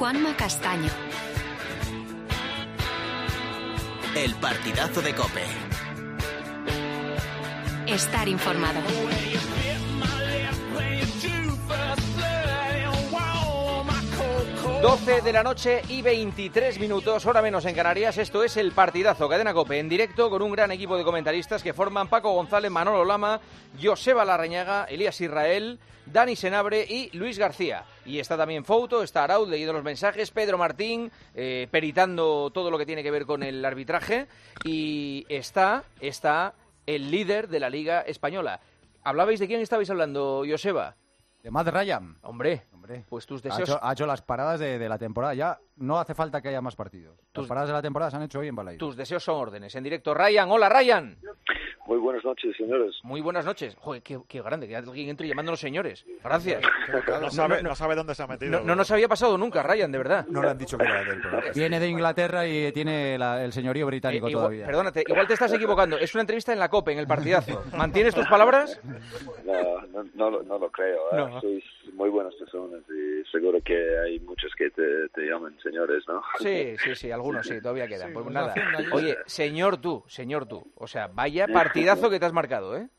Juanma Castaño. El partidazo de COPE. Estar informado. 12 de la noche y 23 minutos, hora menos en Canarias. Esto es El Partidazo, Cadena COPE, en directo con un gran equipo de comentaristas que forman Paco González, Manolo Lama, Joseba Larrañaga, Elías Israel, Dani Senabre y Luis García. Y está también Fouto, está Arauz leyendo los mensajes, Pedro Martín peritando todo lo que tiene que ver con el arbitraje, y está el líder de la Liga Española. ¿Hablabais de quién estabais hablando, Joseba? De Matt Ryan. Hombre, pues tus deseos... Ha hecho las paradas de la temporada. Ya no hace falta que haya más partidos. Las paradas de la temporada se han hecho hoy en Balaidos. Tus deseos son órdenes. En directo, Ryan. Hola, Ryan. Muy buenas noches, señores. Muy buenas noches. Joder, qué grande, que alguien entre llamándonos señores. Gracias. No sabe dónde se ha metido. No nos había pasado nunca, Ryan, de verdad. No le han dicho que era del programa. Viene de Inglaterra y tiene el señorío británico todavía. Perdónate, igual te estás equivocando. Es una entrevista en la COPE, en El Partidazo. ¿Mantienes tus palabras? No lo creo. No. Sois muy buenas personas y seguro que hay muchos que te llaman señores, ¿no? Sí, algunos sí, todavía quedan. Sí, pues nada. Oye, señor tú. O sea, vaya partidazo que te has marcado, ¿eh?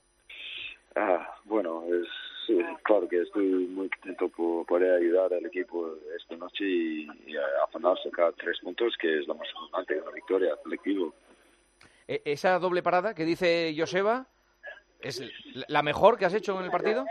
Bueno, sí, claro que estoy muy contento por poder ayudar al equipo esta noche y afanar sacar 3 puntos, que es lo más importante, una victoria colectivo. Esa doble parada que dice Joseba, ¿es la mejor que has hecho en el partido?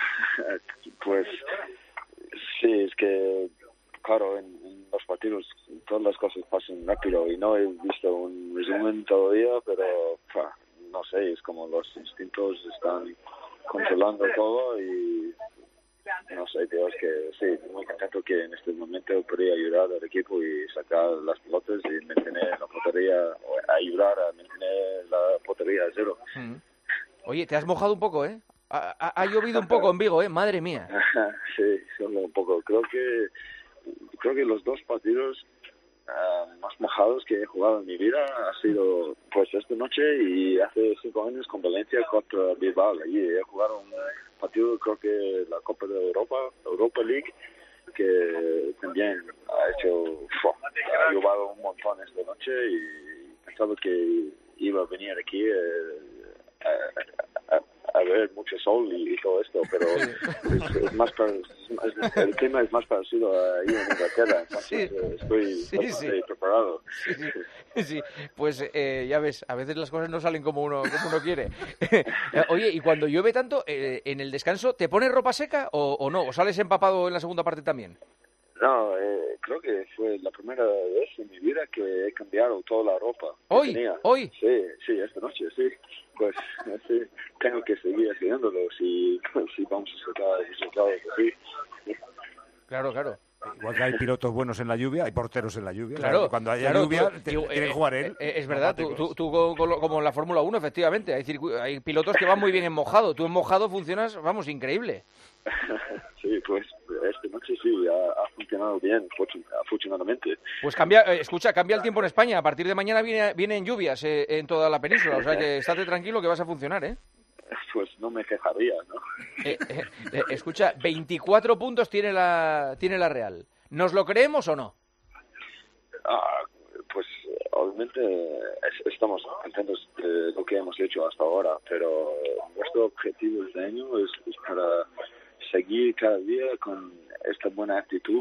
Pues sí, es que claro, en los partidos todas las cosas pasan rápido y no he visto un resumen todavía, pero no sé, es como los instintos están controlando todo y no sé, Dios, que sí, muy contento que en este momento podría ayudar al equipo y sacar las pelotas y mantener la portería, o ayudar a mantener la portería a 0. Oye, te has mojado un poco, ¿eh? Ha llovido un poco en Vigo, ¿eh? Madre mía. Sí, solo un poco. Creo que los 2 partidos más mojados que he jugado en mi vida ha sido pues esta noche y hace 5 años con Valencia contra Bilbao. Allí he jugado un partido, creo que la Copa de Europa League, que también ha llovido un montón esta noche y pensaba que iba a venir aquí a ver mucho sol y todo esto, pero es más el clima es más parecido a ahí en Inglaterra, entonces estoy preparado. Sí, pues ya ves, a veces las cosas no salen como uno quiere. Oye, y cuando llueve tanto, en el descanso, ¿te pones ropa seca o no? ¿O sales empapado en la segunda parte también? No, creo que fue la primera vez en mi vida que he cambiado toda la ropa que tenía. ¿Hoy? Sí, esta noche, sí. Pues sí, tengo que seguir haciéndolo si vamos a sacar resultados así. Claro. Igual que hay pilotos buenos en la lluvia, hay porteros en la lluvia. Claro, cuando haya lluvia, tiene que jugar él. Es verdad, tú como en la Fórmula 1, efectivamente. Hay pilotos que van muy bien en mojado. Tú en mojado funcionas, vamos, increíble. Sí, pues esta noche sí, ha funcionado bien, afortunadamente. Pues cambia el tiempo en España. A partir de mañana vienen lluvias en toda la península. O sea que estate tranquilo que vas a funcionar, ¿eh? Pues no me quejaría, ¿no? Escucha, 24 puntos tiene la Real. ¿Nos lo creemos o no? Pues obviamente estamos contentos de lo que hemos hecho hasta ahora, pero nuestro objetivo este año es para seguir cada día con esta buena actitud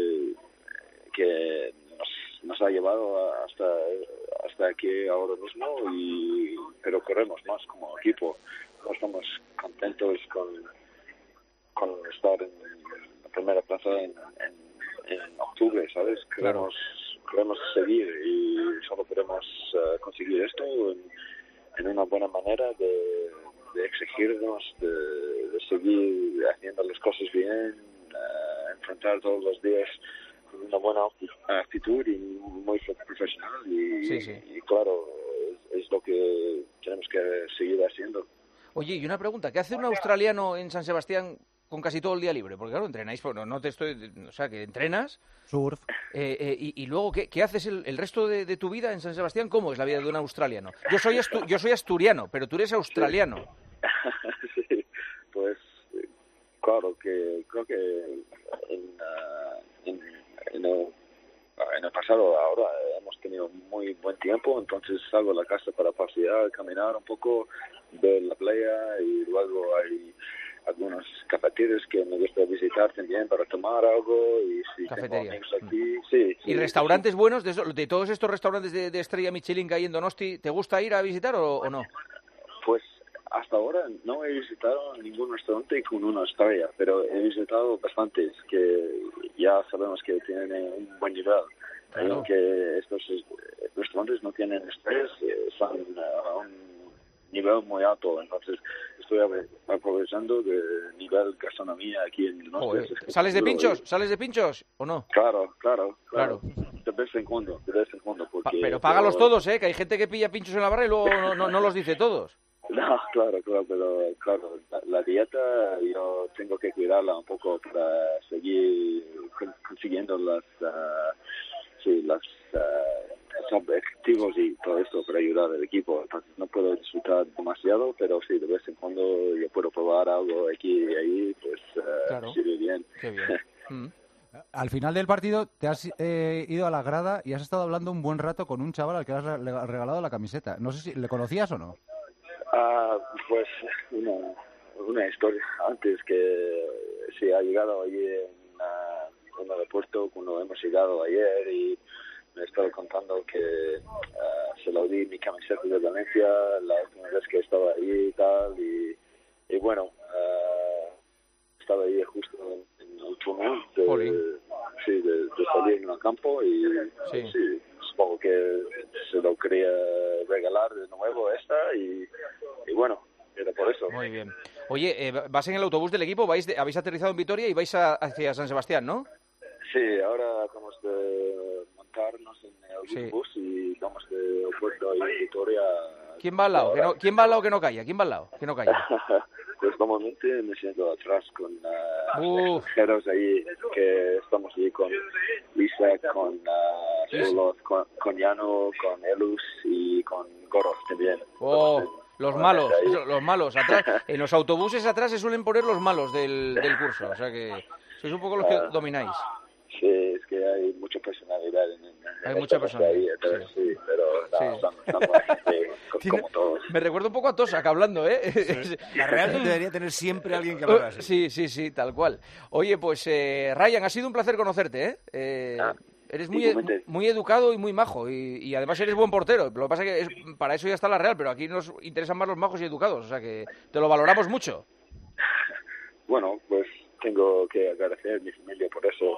que nos ha llevado hasta aquí ahora mismo, pero queremos más como equipo. No estamos contentos con estar en la primera plaza en octubre, ¿sabes? Queremos seguir y solo queremos conseguir esto en una buena manera de exigirnos, de seguir haciendo las cosas bien, enfrentar todos los días con una buena actitud y muy profesional y claro, es lo que tenemos que seguir haciendo. Oye, y una pregunta, ¿qué hace un australiano en San Sebastián con casi todo el día libre? Porque claro, entrenáis, o sea, que entrenas. Surf. Y luego, ¿qué haces el resto de tu vida en San Sebastián? ¿Cómo es la vida de un australiano? Yo soy asturiano, pero tú eres australiano. Sí, pues claro que creo que en en el pasado. Ahora hemos tenido muy buen tiempo, entonces salgo a la casa para pasear, caminar un poco, ver la playa, y luego hay algunos cafeterías que me gusta visitar también para tomar algo, y si tengo amigos aquí, sí. ¿Y restaurantes buenos de todos estos restaurantes de estrella Michelin que hay en Donosti? ¿Te gusta ir a visitar o no? Pues hasta ahora no he visitado ningún restaurante con una estrella, pero he visitado bastantes que ya sabemos que tienen un buen nivel. Claro. Aunque estos restaurantes no tienen estrés, son a un nivel muy alto, entonces estoy aprovechando de nivel gastronomía aquí en Donosti. ¿Sales de pinchos? ¿Sales de pinchos o no? Claro. De vez en cuando. Porque, pero págalos todos, que hay gente que pilla pinchos en la barra y luego no los dice todos. No, claro, pero claro, la dieta yo tengo que cuidarla un poco para seguir consiguiendo los objetivos y todo esto para ayudar al equipo. Entonces no puedo disfrutar demasiado, pero sí, de vez en cuando yo puedo probar algo aquí y ahí, pues claro. sirve bien. Qué bien. Al final del partido te has ido a la grada y has estado hablando un buen rato con un chaval al que has regalado la camiseta. No sé si le conocías o no. Pues una historia antes que sí ha llegado allí en el aeropuerto cuando hemos llegado ayer, y me estaba contando que se lo di mi camiseta de Valencia la última vez que estaba allí y tal, y bueno, estaba ahí justo en el túnel de salir en el campo, y sí, supongo que se lo quería regalar de nuevo y bueno, era por eso. Muy bien. Oye, vas en el autobús del equipo, habéis aterrizado en Vitoria y vais hacia San Sebastián, ¿no? Sí, ahora acabamos de montarnos en el bus y vamos de aeropuerto ahí en Vitoria. ¿Quién va al lado? ¿Quién va al lado que no calla? ¿Quién va al lado que no calla? Pues normalmente me siento atrás con extranjeros ahí, que estamos ahí con Lisa, con Solos, con Yano, con Elus y con Goros también. Los malos. Atrás, en los autobuses atrás se suelen poner los malos del curso, o sea que sois un poco los que domináis. Sí, es que hay mucha personalidad hay mucha personalidad. Ahí, entonces, sí, pero son buena gente, como todos. Me recuerda un poco a Tosak hablando, Sí. La Real debería tener siempre alguien que hablara así. Sí, tal cual. Oye, pues Ryan, ha sido un placer conocerte, Eres muy educado y muy majo, y además eres buen portero. Lo que pasa es que para eso ya está la Real, pero aquí nos interesan más los majos y educados, o sea que te lo valoramos mucho. Bueno, pues tengo que agradecer a mi familia por eso.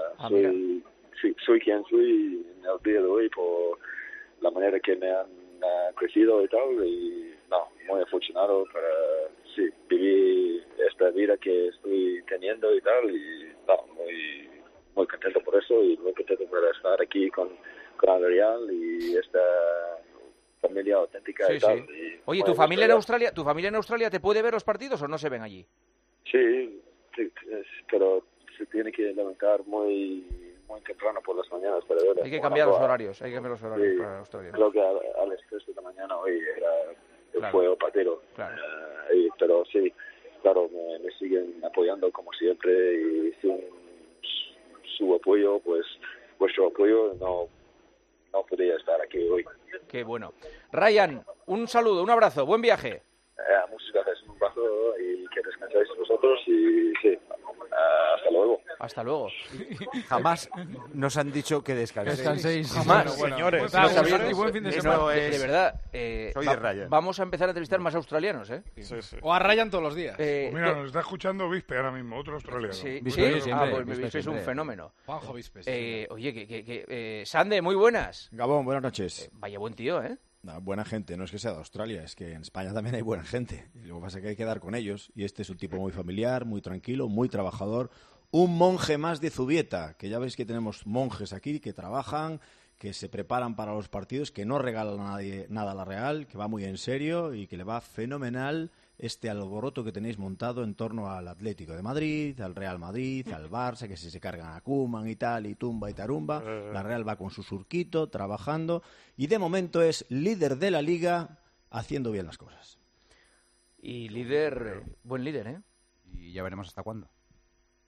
Soy quien soy en el día de hoy por la manera que me han crecido y tal, y muy afortunado para vivir esta vida que estoy teniendo y tal, y muy contento por eso, y muy contento por estar aquí con Real y esta familia auténtica y tal. Y oye, ¿tu familia en Australia te puede ver los partidos o no se ven allí? Sí, pero se tiene que levantar muy temprano por las mañanas para ver. Hay que cambiar los horarios para Australia. Creo que a las 3 de la mañana hoy fue el partido. Claro. Pero sí, claro, me siguen apoyando como siempre, y sin su apoyo, pues vuestro apoyo, no podría estar aquí hoy. Qué bueno. Ryan, un saludo, un abrazo, buen viaje. Muchas gracias, un abrazo, y que descansáis vosotros, y sí, hasta luego. Hasta luego. Jamás nos han dicho que descanséis. Jamás. Bueno, señores. Y buen fin de semana. De verdad, soy de Ryan. vamos a empezar a entrevistar más australianos, Sí. O a Ryan todos los días. Mira, nos está escuchando Vispe ahora mismo, otro australiano. Sí. Siempre, Pues Vispe es un fenómeno. Juanjo Vispes. Oye, Sande, muy buenas. Gabón, buenas noches. Vaya buen tío, Buena gente, no es que sea de Australia, es que en España también hay buena gente. Lo que pasa es que hay que dar con ellos. Y este es un tipo muy familiar, muy tranquilo, muy trabajador. Un monje más de Zubieta, que ya veis que tenemos monjes aquí que trabajan, que se preparan para los partidos, que no regalan a nadie nada a la Real, que va muy en serio y que le va fenomenal este alboroto que tenéis montado en torno al Atlético de Madrid, al Real Madrid, al Barça, que si se cargan a Koeman y tal, y tumba y tarumba. La Real va con su surquito, trabajando, y de momento es líder de la Liga, haciendo bien las cosas. Y buen líder, Y ya veremos hasta cuándo.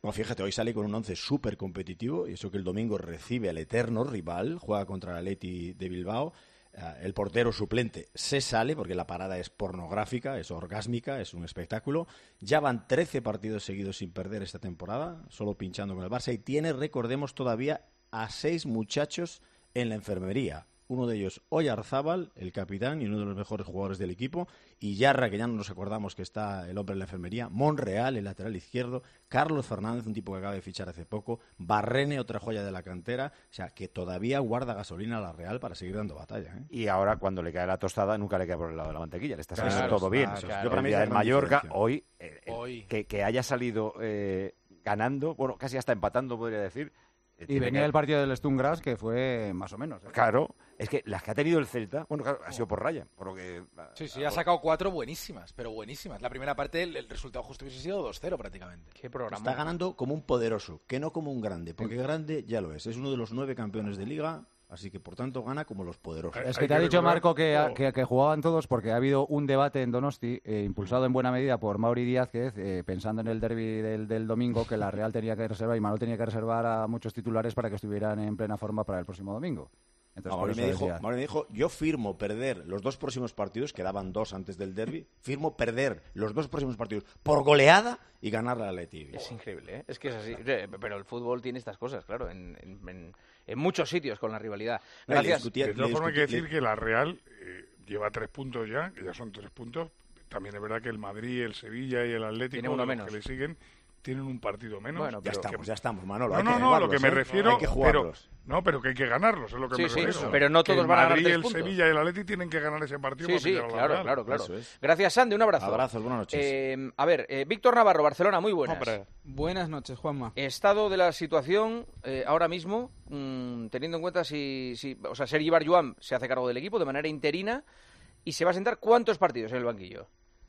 No, fíjate, hoy sale con un 11 súper competitivo, y eso que el domingo recibe al eterno rival, juega contra el Athletic de Bilbao. El portero suplente se sale porque la parada es pornográfica, es orgásmica, es un espectáculo. Ya van 13 partidos seguidos sin perder esta temporada, solo pinchando con el Barça, y tiene, recordemos, todavía a 6 muchachos en la enfermería. Uno de ellos, Oyarzábal, el capitán y uno de los mejores jugadores del equipo, y Yarra, que ya no nos acordamos que está el hombre en la enfermería, Monreal, el lateral izquierdo, Carlos Fernández, un tipo que acaba de fichar hace poco, Barrene, otra joya de la cantera, o sea, que todavía guarda gasolina a la Real para seguir dando batalla, ¿eh? Y ahora, cuando le cae la tostada, nunca le cae por el lado de la mantequilla, le está saliendo Claro, todo bien. claro. Yo para mí es la el gran Mallorca, diferencia. hoy, que haya salido ganando, bueno, casi hasta empatando, podría decir. Y venía el partido del Sturm Graz, que fue más o menos. Claro, es que las que ha tenido el Celta, bueno, claro, ha sido por raya, por lo que... Sí, ha sacado 4 buenísimas, pero buenísimas. La primera parte, el resultado justo hubiese sido 2-0 prácticamente. Qué programa. Está ganando como un poderoso, que no como un grande, porque grande ya lo es. Es uno de los 9 campeones de Liga, así que por tanto gana como los poderosos. Es que te ha dicho Marco que jugaban todos porque ha habido un debate en Donosti, impulsado en buena medida por Mauri Díaz, que pensando en el derbi del domingo, que la Real tenía que reservar y Manuel tenía que reservar a muchos titulares para que estuvieran en plena forma para el próximo domingo. Entonces, por eso Mauri me dijo, yo firmo perder los 2 próximos partidos, quedaban 2 antes del derbi, firmo perder los 2 próximos partidos por goleada y ganar la Atleti. Es increíble, ¿eh? Es que es así. Pero el fútbol tiene estas cosas, claro, en muchos sitios con la rivalidad. Gracias. De todas formas, hay que decir que la Real lleva 3 puntos ya, que ya son 3 puntos. También es verdad que el Madrid, el Sevilla y el Atlético, Tiene uno menos. que le siguen, tienen un partido menos. Bueno, Ya estamos, Manolo. No, lo que me refiero... Hay que jugarlos. Pero que hay que ganarlos, es lo que me refiero. Sí, pero no todos que van a ganar Madrid, 3 el puntos. Sevilla y el Atleti tienen que ganar ese partido para pillar a la Real. Claro. Eso es. Gracias, Sandy, un abrazo. Abrazos, buenas noches. A ver, Víctor Navarro, Barcelona, muy buenas. Buenas noches, Juanma. Estado de la situación ahora mismo, teniendo en cuenta si Sergi Barjuan se hace cargo del equipo de manera interina y se va a sentar ¿cuántos partidos en el banquillo?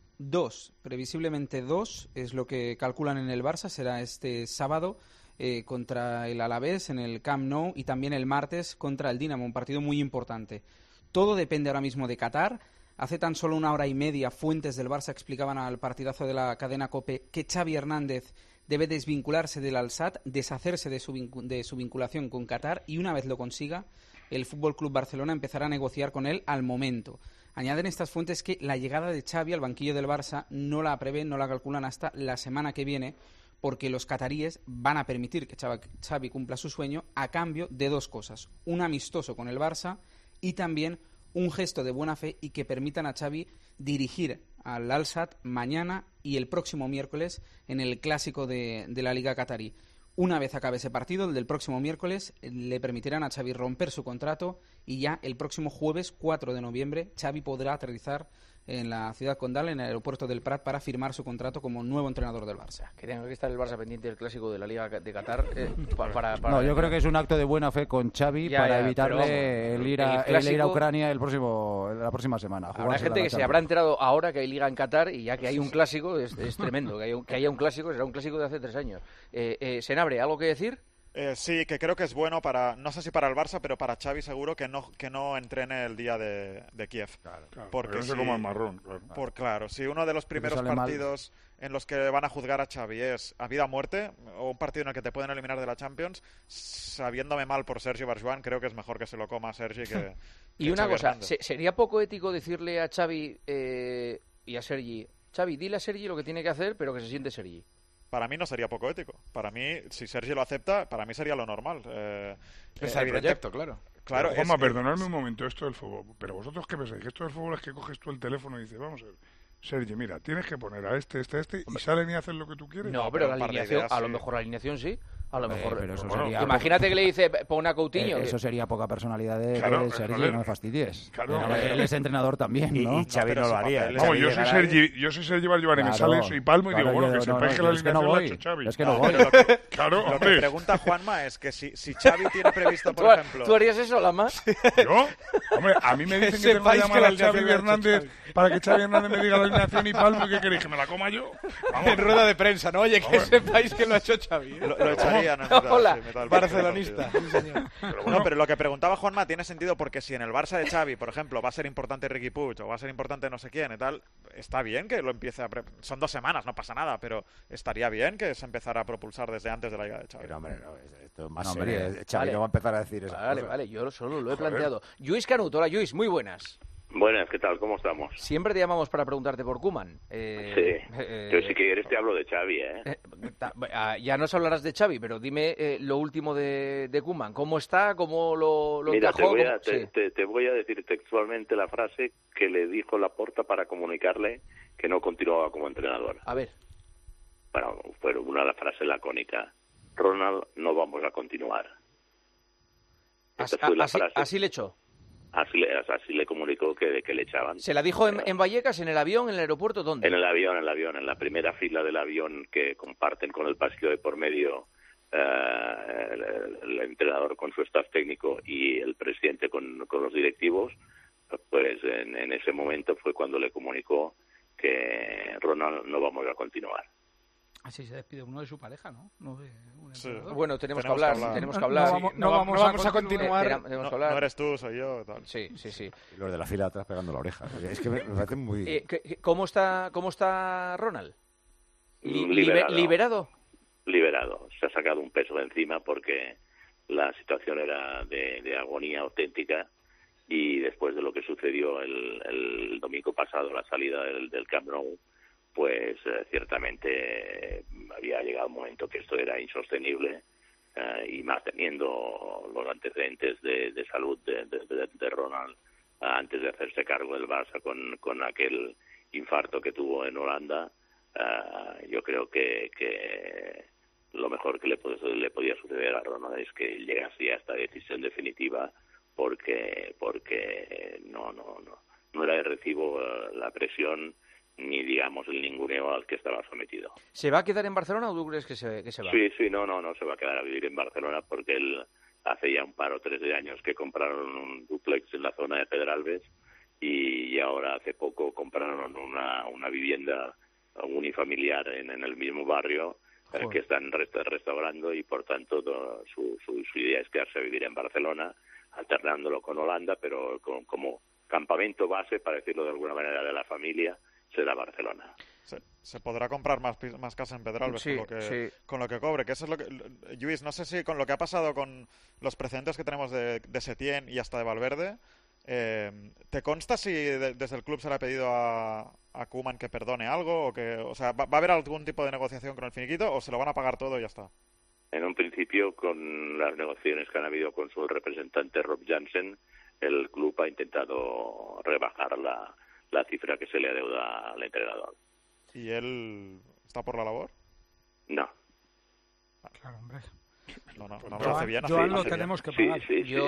2, previsiblemente 2, es lo que calculan en el Barça, será este sábado contra el Alavés en el Camp Nou y también el martes contra el Dinamo, un partido muy importante. Todo depende ahora mismo de Qatar. Hace tan solo 1 hora y media, fuentes del Barça explicaban al partidazo de la cadena COPE que Xavi Hernández debe desvincularse del Al-Sadd, deshacerse de su vinculación con Qatar, y una vez lo consiga, el Fútbol Club Barcelona empezará a negociar con él al momento. Añaden estas fuentes que la llegada de Xavi al banquillo del Barça no la prevén, no la calculan hasta la semana que viene, porque los cataríes van a permitir que Xavi cumpla su sueño a cambio de 2 cosas: un amistoso con el Barça y también un gesto de buena fe y que permitan a Xavi dirigir al Al-Sadd mañana y el próximo miércoles en el clásico de la Liga Qatarí. Una vez acabe ese partido, el del próximo miércoles, le permitirán a Xavi romper su contrato y ya el próximo jueves 4 de noviembre Xavi podrá aterrizar en la ciudad condal, en el aeropuerto del Prat, para firmar su contrato como nuevo entrenador del Barça. Que tenga que estar el Barça pendiente del clásico de la Liga de Qatar para No, yo creo que es un acto de buena fe con Xavi para evitarle el ir a Ucrania la próxima semana. Habrá gente que se habrá enterado ahora que hay Liga en Qatar y ya que hay un clásico, es tremendo. Que haya un clásico, será un clásico de hace 3 años. Senabre, ¿algo que decir? Sí, que creo que es bueno para, no sé si para el Barça, pero para Xavi seguro que no entrene el día de Kiev. Claro, porque no se coma el marrón. Claro, si uno de los primeros partidos en los que van a juzgar a Xavi es a vida o muerte, o un partido en el que te pueden eliminar de la Champions, sabiéndome mal por Sergi Barjuan, creo que es mejor que se lo coma a Sergi que Y una Xavi cosa, Hernández. ¿sería poco ético decirle a Xavi y a Sergi, Xavi, dile a Sergi lo que tiene que hacer, pero que se siente Sergi? Para mí no sería poco ético. Para mí, si Sergi lo acepta, para mí sería lo normal. Es el proyecto, claro. Claro, Juanma, perdonadme un momento esto del fútbol. Pero vosotros, ¿qué pensáis? Que esto del fútbol es que coges tú el teléfono y dices, vamos a ver, Sergi, mira, tienes que poner a este, y salen y hacen lo que tú quieres. No, pero la alineación, a lo mejor la alineación sí. A lo mejor. Pero eso Bueno, sería imagínate que le dice, pon a Coutinho. Eso sería poca personalidad de Sergi, joder. no me fastidies. Claro. Él es entrenador también, ¿no? Y Xavi no lo haría. Vamos, yo soy Sergi Barjuan y me sale eso y palmo y digo, bueno, que sepáis que la alineación la ha hecho Xavi. Es que no voy. Claro, Lo que hombre. pregunta Juanma es que si Xavi tiene previsto, por ejemplo... ¿Tú harías eso, Lama? ¿Yo? Hombre, a mí me dicen que tengo que llamar a Xavi Hernández para que Xavi Hernández me diga la alineación y palmo, ¿y qué queréis? ¿Que me la coma yo? Vamos. En rueda de prensa, ¿no? Oye, que sepáis que lo ha hecho Xavi. Lo echaría meterían en mitad, Hola. sí, mitad del Barcelonista. partido. Sí, señor. No, pero lo que preguntaba Juanma tiene sentido porque si en el Barça de Xavi, por ejemplo, va a ser importante Riqui Puig o va a ser importante no sé quién y tal, está bien que lo empiece a... Son 2 semanas, no pasa nada, pero estaría bien que se empezara a propulsar desde antes de la llegada de Xavi. Pero, hombre, no, esto es más No, hombre, serio. Xavi vale. no va a empezar a decir eso. Vale, yo solo lo he planteado. Lluís Canut, hola Lluís, muy buenas. Buenas, ¿qué tal? ¿Cómo estamos? Siempre te llamamos para preguntarte por Koeman. Sí, yo si quieres te hablo de Xavi, Ya nos hablarás de Xavi, pero dime lo último de Koeman. ¿Cómo está? ¿Cómo lo Mira, encajó? te voy a decir textualmente la frase que le dijo Laporta para comunicarle que no continuaba como entrenador. A ver. Bueno, fue una frase lacónica. Ronald, no vamos a continuar. Así le echó. Así le comunicó que le echaban. ¿Se la dijo en Vallecas, en el avión, en el aeropuerto? ¿Dónde? En el avión, en la primera fila del avión que comparten con el pasillo de por medio el entrenador con su staff técnico y el presidente con los directivos. Pues en ese momento fue cuando le comunicó que Ronald no vamos a continuar. Así se despide uno de su pareja, ¿no? No de un Sí. entrenador. Bueno, tenemos que hablar. No vamos a continuar. Tenemos que hablar. No eres tú, soy yo. Tal. Sí. Y los de la fila atrás pegando la oreja. Es que me parece muy... ¿Cómo está Ronald? Liberado. Liberado. Se ha sacado un peso de encima porque la situación era de agonía auténtica y después de lo que sucedió el domingo pasado, la salida del Camp Nou, pues ciertamente había llegado un momento que esto era insostenible y más teniendo los antecedentes de salud de Ronald antes de hacerse cargo del Barça con aquel infarto que tuvo en Holanda. Yo creo que lo mejor que le podía suceder a Ronald es que llegase a esta decisión definitiva porque no era de recibo la presión ni digamos el ninguneo al que estaba sometido. ¿Se va a quedar en Barcelona o tú crees que se va? Sí, no se va a quedar a vivir en Barcelona porque él hace ya un par o 3 de años que compraron un dúplex en la zona de Pedralbes y ahora hace poco compraron una vivienda unifamiliar en el mismo barrio que están restaurando y por tanto su idea es quedarse a vivir en Barcelona alternándolo con Holanda, pero como campamento base, para decirlo de alguna manera, de la familia será Barcelona. Se podrá comprar más casa en Pedralbes con lo que cobre, que eso es lo que... Lluís, no sé si con lo que ha pasado con los precedentes que tenemos de Setién y hasta de Valverde, ¿te consta si desde el club se le ha pedido a Koeman que perdone algo? O sea, ¿va a haber algún tipo de negociación con el finiquito o se lo van a pagar todo y ya está? En un principio, con las negociaciones que han habido con su representante Rob Jansen, el club ha intentado rebajar la cifra que se le adeuda al entrenador. ¿Y él está por la labor? No. Claro, hombre. No lo hace bien. Joan lo tenemos que pagar.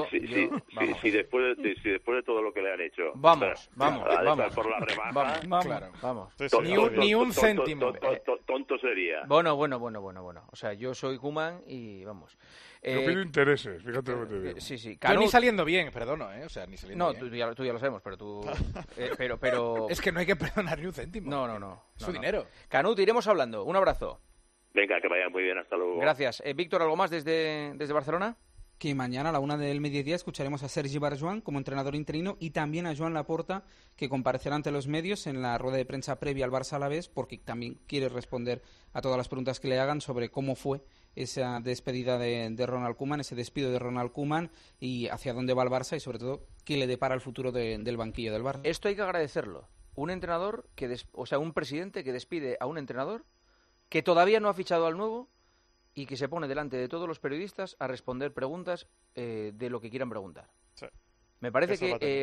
Sí, después de todo lo que le han hecho. Vamos. Por la rebaja. Vamos. Ni un céntimo. Tonto sería. Bueno. O sea, yo soy Koeman y vamos. Yo pido intereses, fíjate lo que te digo. Sí. Yo ni saliendo bien, perdono, O sea, ni saliendo bien. No, tú ya lo sabemos, pero tú... pero... Es que no hay que perdonar ni un céntimo. No. Su dinero. Canut, iremos hablando. Un abrazo. Venga, que vaya muy bien, hasta luego. Gracias. Víctor, ¿algo más desde Barcelona? Que mañana a la 1 del mediodía escucharemos a Sergi Barjuan como entrenador interino y también a Joan Laporta, que comparecerá ante los medios en la rueda de prensa previa al Barça Alavés, porque también quiere responder a todas las preguntas que le hagan sobre cómo fue esa despedida de Ronald Koeman, ese despido de Ronald Koeman y hacia dónde va el Barça y sobre todo qué le depara el futuro del banquillo del Barça. Esto hay que agradecerlo. Un entrenador un presidente que despide a un entrenador que todavía no ha fichado al nuevo y que se pone delante de todos los periodistas a responder preguntas de lo que quieran preguntar. Sí. Me parece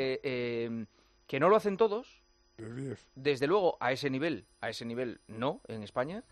que no lo hacen todos. Desde luego, a ese nivel no, en España.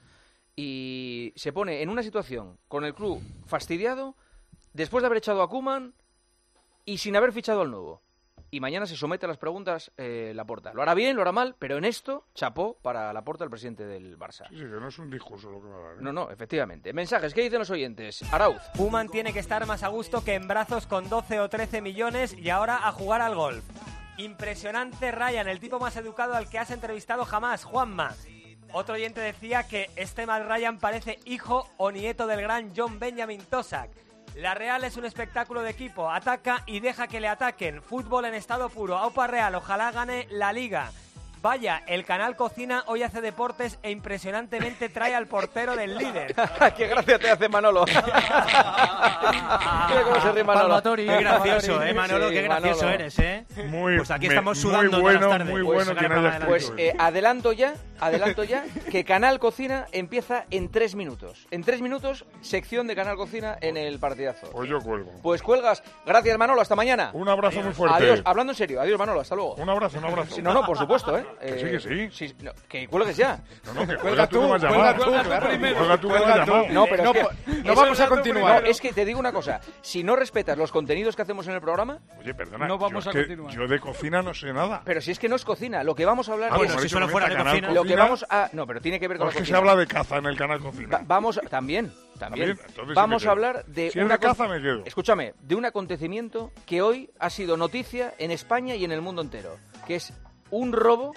Y se pone en una situación con el club fastidiado después de haber echado a Koeman y sin haber fichado al nuevo. Y mañana se somete a las preguntas Laporta. Lo hará bien, lo hará mal, pero en esto, chapó para Laporta, el presidente del Barça. Sí, que no es un discurso lo que va a dar. No, efectivamente. Mensajes, ¿qué dicen los oyentes? Arauz. Koeman tiene que estar más a gusto que en brazos con 12 o 13 millones y ahora a jugar al golf. Impresionante Ryan, el tipo más educado al que has entrevistado jamás, Juanma. Otro oyente decía que este Matt Ryan parece hijo o nieto del gran John Benjamin Tosak. La Real es un espectáculo de equipo, ataca y deja que le ataquen. Fútbol en estado puro. Aupa Real, ojalá gane la Liga. Vaya, el canal Cocina hoy hace deportes e impresionantemente trae al portero del líder. ¡Qué gracia te hace Manolo! Mira cómo se ríe Manolo. Qué gracioso, Manolo, sí, qué gracioso Manolo. Eres, pues aquí estamos sudando muy bueno, todas las tardes. Muy bueno que no haya Pues adelanto ya que Canal Cocina empieza en 3 minutos. En 3 minutos, sección de Canal Cocina en el partidazo. Pues yo cuelgo. Pues cuelgas. Gracias, Manolo, hasta mañana. Un abrazo muy fuerte. Adiós, hablando en serio. Adiós, Manolo, hasta luego. Un abrazo. Sí, no, por supuesto, ¿eh? Que sí. Sí, no, que cuelgues ya. No, que cuelga tú, cuelga tú, No, pero no vamos a continuar. No, es que te digo una cosa. Si no respetas los contenidos que hacemos en el programa... Oye, perdona, no vamos a continuar. Yo de cocina no sé nada. Pero si es que no es cocina, lo que vamos a hablar... bueno, si solo fuera de cocina... Lo que vamos a... No, pero tiene que ver con la cocina. Es que se habla de caza en el canal Cocina. Vamos... También. Vamos a hablar de... Si es de caza me quedo. Escúchame, de un acontecimiento que hoy ha sido noticia en España y en el mundo entero. Que es un robo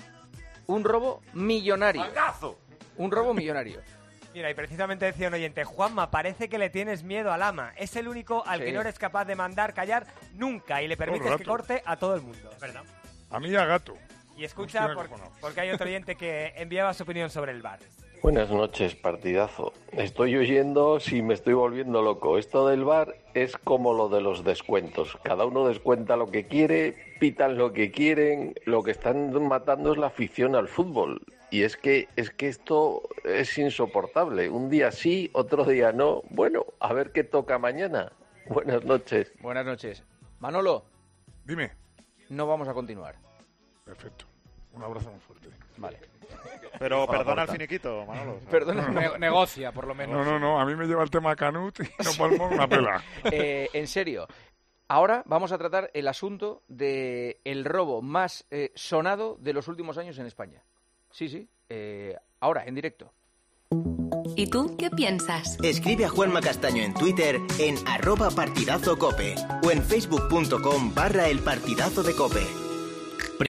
millonario. ¡Mangazo! Un robo millonario. Mira, y precisamente decía un oyente, Juanma, parece que le tienes miedo al ama. Es el único al que no eres capaz de mandar callar nunca y le permites que corte a todo el mundo. Es verdad. A mí a gato. Y escucha, porque hay otro oyente que enviaba su opinión sobre el VAR. Buenas noches, partidazo. Estoy oyendo si me estoy volviendo loco. Esto del VAR es como lo de los descuentos. Cada uno descuenta lo que quiere, pitan lo que quieren. Lo que están matando es la afición al fútbol. Y es que esto es insoportable. Un día sí, otro día no. Bueno, a ver qué toca mañana. Buenas noches. Buenas noches. Manolo. Dime. No vamos a continuar. Perfecto. Un abrazo muy fuerte. Vale. Pero perdona el finiquito, Manolo. Perdona. Negocia, por lo menos. No. A mí me lleva el tema Canut y no podemos una pela. En serio. Ahora vamos a tratar el asunto del robo más sonado de los últimos años en España. Sí. Ahora, en directo. ¿Y tú qué piensas? Escribe a Juanma Castaño en Twitter en @partidazocope o en facebook.com/elpartidazo de COPE.